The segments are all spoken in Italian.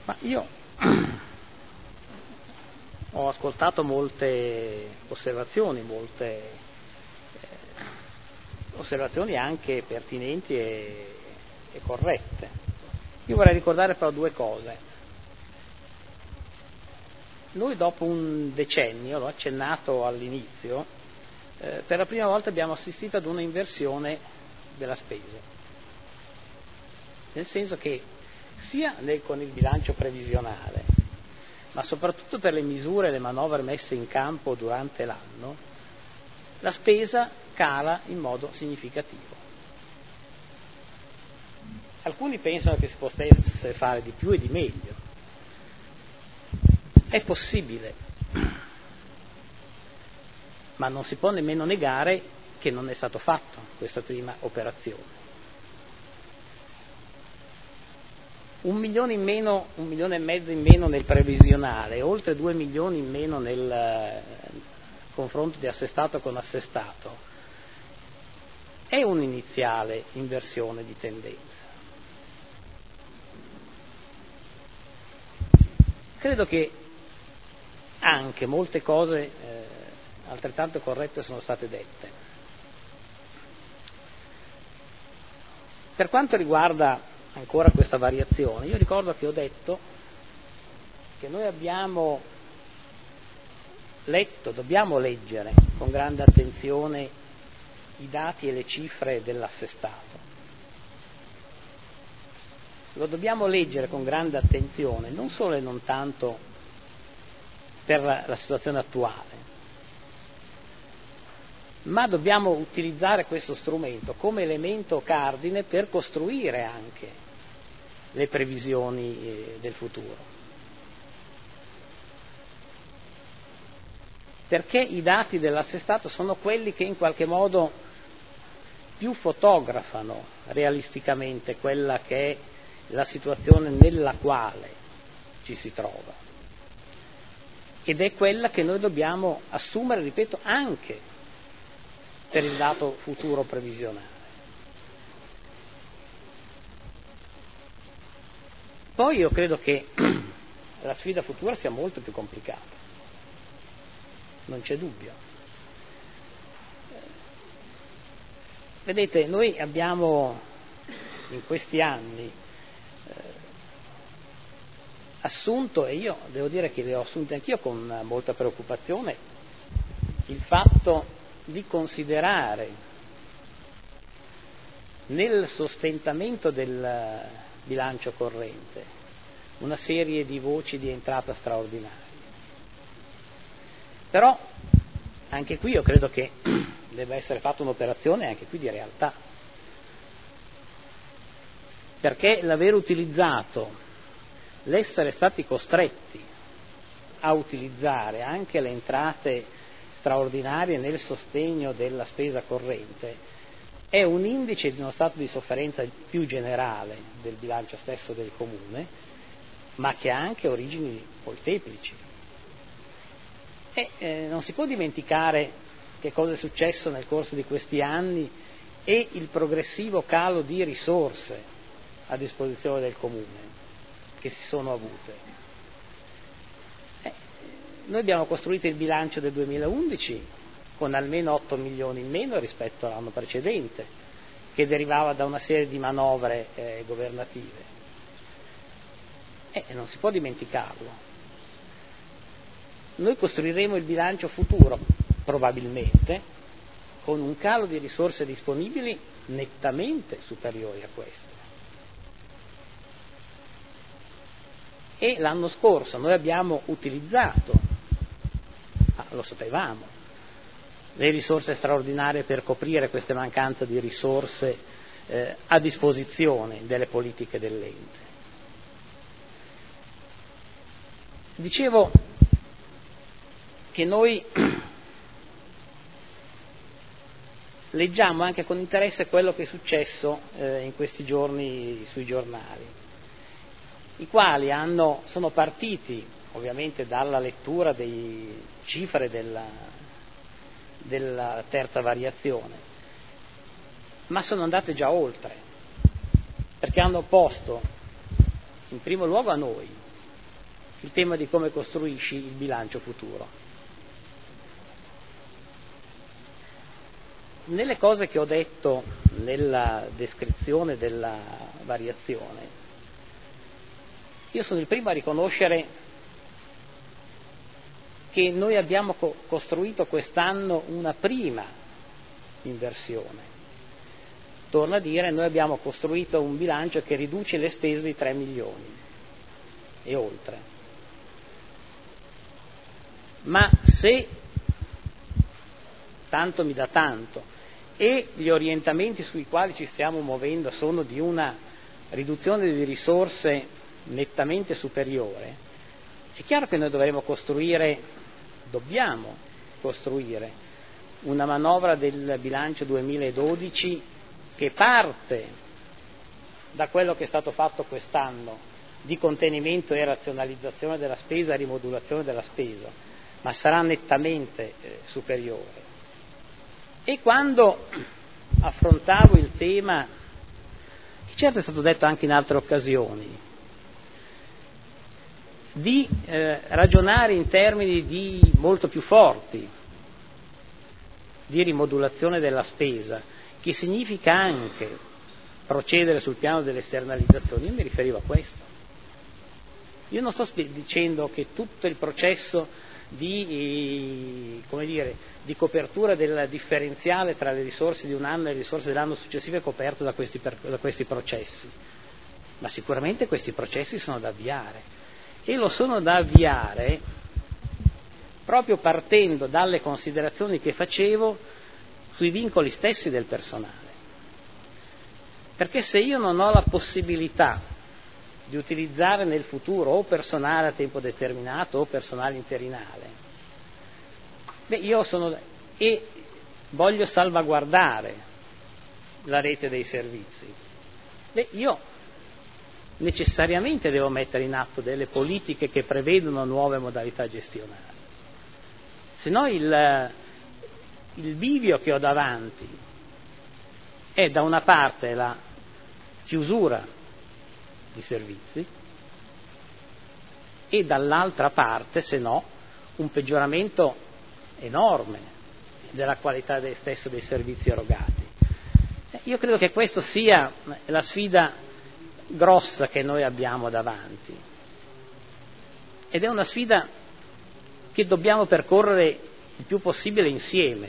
Ma io ho ascoltato molte osservazioni, osservazioni anche pertinenti e corrette. Io vorrei ricordare però due cose. Noi dopo un decennio, l'ho accennato all'inizio, per la prima volta abbiamo assistito ad una inversione della spesa. Nel senso che sia con il bilancio previsionale, ma soprattutto per le misure e le manovre messe in campo durante l'anno, la spesa cala in modo significativo. Alcuni pensano che si potesse fare di più e di meglio. È possibile, ma non si può nemmeno negare che non è stato fatto questa prima operazione. 1 milione in meno, 1,5 milioni in meno nel previsionale, oltre 2 milioni in meno nel confronto di assestato con assestato, è un'iniziale inversione di tendenza. Credo che anche molte cose altrettanto corrette sono state dette. Per quanto riguarda ancora questa variazione, io ricordo che ho detto che noi abbiamo letto, dobbiamo leggere con grande attenzione i dati e le cifre dell'assestato. Lo dobbiamo leggere con grande attenzione, non solo e non tanto per la situazione attuale, ma dobbiamo utilizzare questo strumento come elemento cardine per costruire anche le previsioni del futuro. Perché i dati dell'assestato sono quelli che in qualche modo più fotografano realisticamente quella che è la situazione nella quale ci si trova. Ed è quella che noi dobbiamo assumere, ripeto, anche per il dato futuro previsionale. Poi io credo che la sfida futura sia molto più complicata, non c'è dubbio. Vedete, noi abbiamo in questi anni assunto, e io devo dire che le ho assunte anch'io con molta preoccupazione, il fatto di considerare nel sostentamento del bilancio corrente una serie di voci di entrata straordinarie. Però anche qui io credo che debba essere fatta un'operazione anche qui di realtà, perché l'aver utilizzato, l'essere stati costretti a utilizzare anche le entrate straordinarie nel sostegno della spesa corrente è un indice di uno stato di sofferenza più generale del bilancio stesso del comune, ma che ha anche origini molteplici. Non si può dimenticare che cosa è successo nel corso di questi anni e il progressivo calo di risorse a disposizione del comune che si sono avute. Noi abbiamo costruito il bilancio del 2011 con almeno 8 milioni in meno rispetto all'anno precedente, che derivava da una serie di manovre governative. Non si può dimenticarlo. Noi costruiremo il bilancio futuro, probabilmente, con un calo di risorse disponibili nettamente superiori a questo. E l'anno scorso noi abbiamo utilizzato, lo sapevamo, le risorse straordinarie per coprire queste mancanze di risorse a disposizione delle politiche dell'ente. Dicevo che noi leggiamo anche con interesse quello che è successo in questi giorni sui giornali, i quali sono partiti ovviamente dalla lettura delle cifre della terza variazione, ma sono andate già oltre, perché hanno posto in primo luogo a noi il tema di come costruisci il bilancio futuro. Nelle cose che ho detto nella descrizione della variazione, io sono il primo a riconoscere che noi abbiamo costruito quest'anno una prima inversione. Torno a dire, noi abbiamo costruito un bilancio che riduce le spese di 3 milioni e oltre. Ma se tanto mi dà tanto e gli orientamenti sui quali ci stiamo muovendo sono di una riduzione di risorse nettamente superiore, è chiaro che noi dobbiamo costruire una manovra del bilancio 2012 che parte da quello che è stato fatto quest'anno di contenimento e razionalizzazione della spesa e rimodulazione della spesa, ma sarà nettamente superiore. E quando affrontavo il tema, che certo è stato detto anche in altre occasioni, di ragionare in termini di molto più forti di rimodulazione della spesa, che significa anche procedere sul piano delle esternalizzazioni, io mi riferivo a questo. Io non sto dicendo che tutto il processo di copertura del differenziale tra le risorse di un anno e le risorse dell'anno successivo è coperto da questi processi, ma sicuramente questi processi sono da avviare, e lo sono da avviare proprio partendo dalle considerazioni che facevo sui vincoli stessi del personale. Perché se io non ho la possibilità di utilizzare nel futuro o personale a tempo determinato o personale interinale, e voglio salvaguardare la rete dei servizi, io necessariamente devo mettere in atto delle politiche che prevedono nuove modalità gestionali. Se no il bivio che ho davanti è da una parte la chiusura di servizi e dall'altra parte, se no, un peggioramento enorme della qualità stessa dei servizi erogati. Io credo che questa sia la sfida grossa che noi abbiamo davanti, ed è una sfida che dobbiamo percorrere il più possibile insieme,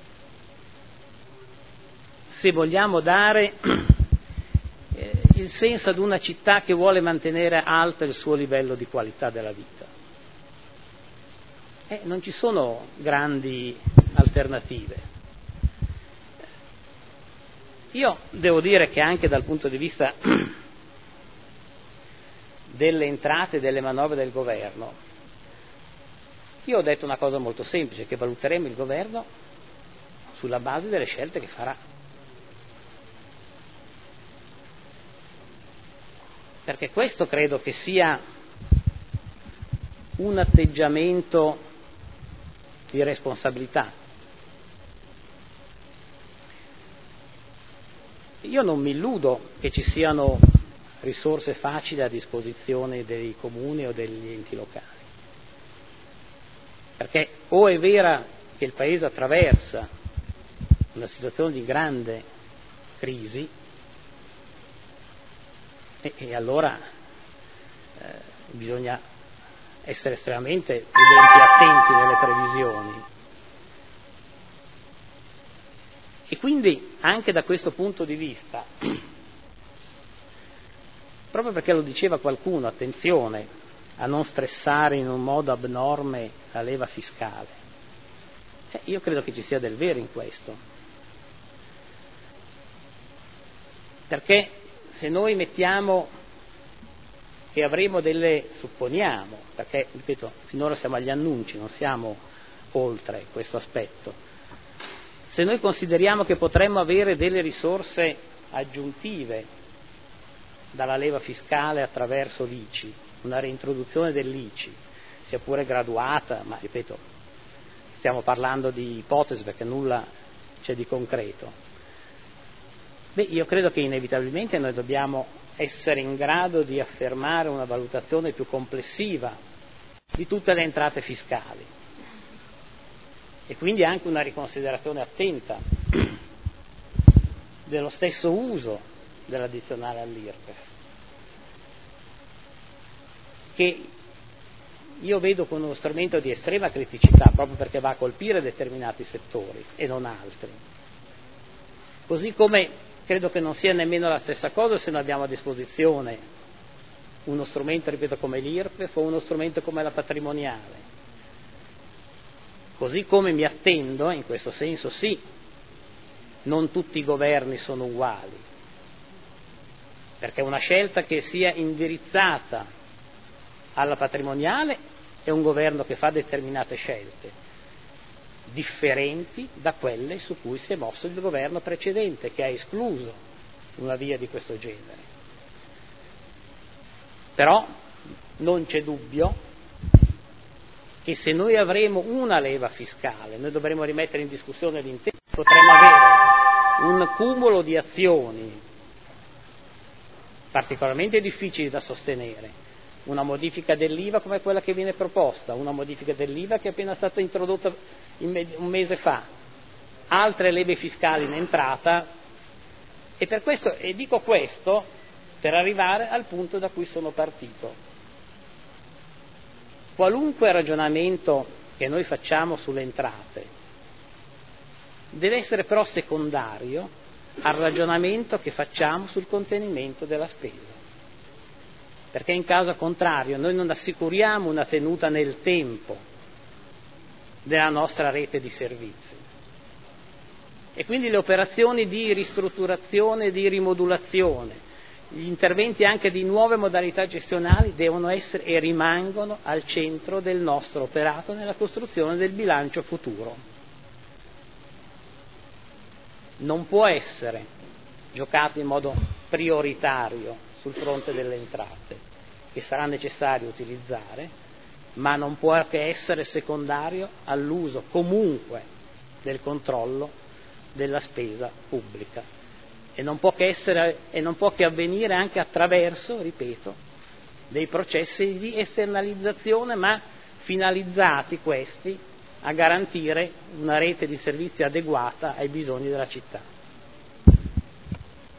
se vogliamo dare il senso ad una città che vuole mantenere alto il suo livello di qualità della vita. Non ci sono grandi alternative. Io devo dire che anche dal punto di vista delle entrate e delle manovre del governo, io ho detto una cosa molto semplice, che valuteremo il governo sulla base delle scelte che farà. Perché questo credo che sia un atteggiamento di responsabilità. Io non mi illudo che ci siano risorse facili a disposizione dei comuni o degli enti locali, perché o è vera che il Paese attraversa una situazione di grande crisi, e allora bisogna essere estremamente prudenti e attenti nelle previsioni. E quindi anche da questo punto di vista, proprio perché lo diceva qualcuno, attenzione a non stressare in un modo abnorme la leva fiscale, io credo che ci sia del vero in questo, perché se noi mettiamo che avremo supponiamo, perché ripeto, finora siamo agli annunci, non siamo oltre questo aspetto, se noi consideriamo che potremmo avere delle risorse aggiuntive dalla leva fiscale attraverso l'ICI, una reintroduzione dell'ICI, sia pure graduata, ma ripeto, stiamo parlando di ipotesi perché nulla c'è di concreto, io credo che inevitabilmente noi dobbiamo essere in grado di affermare una valutazione più complessiva di tutte le entrate fiscali e quindi anche una riconsiderazione attenta dello stesso uso dell'addizionale all'IRPEF, che io vedo come uno strumento di estrema criticità proprio perché va a colpire determinati settori e non altri. Così come credo che non sia nemmeno la stessa cosa se noi abbiamo a disposizione uno strumento, ripeto, come l'IRPEF o uno strumento come la patrimoniale. Così come mi attendo, in questo senso sì, non tutti i governi sono uguali, perché una scelta che sia indirizzata alla patrimoniale è un governo che fa determinate scelte, differenti da quelle su cui si è mosso il governo precedente, che ha escluso una via di questo genere. Però non c'è dubbio che se noi avremo una leva fiscale, noi dovremo rimettere in discussione l'intero, potremo avere un cumulo di azioni particolarmente difficili da sostenere, una modifica dell'IVA come quella che viene proposta, una modifica dell'IVA che è appena stata introdotta un mese fa, altre leve fiscali in entrata, e per questo, e dico questo per arrivare al punto da cui sono partito. Qualunque ragionamento che noi facciamo sulle entrate deve essere però secondario al ragionamento che facciamo sul contenimento della spesa, perché in caso contrario noi non assicuriamo una tenuta nel tempo della nostra rete di servizi e quindi le operazioni di ristrutturazione, di rimodulazione, gli interventi anche di nuove modalità gestionali devono essere e rimangono al centro del nostro operato nella costruzione del bilancio futuro. Non può essere giocato in modo prioritario sul fronte delle entrate, che sarà necessario utilizzare, ma non può che essere secondario all'uso comunque del controllo della spesa pubblica. E non può che avvenire anche attraverso, ripeto, dei processi di esternalizzazione, ma finalizzati questi a garantire una rete di servizi adeguata ai bisogni della città.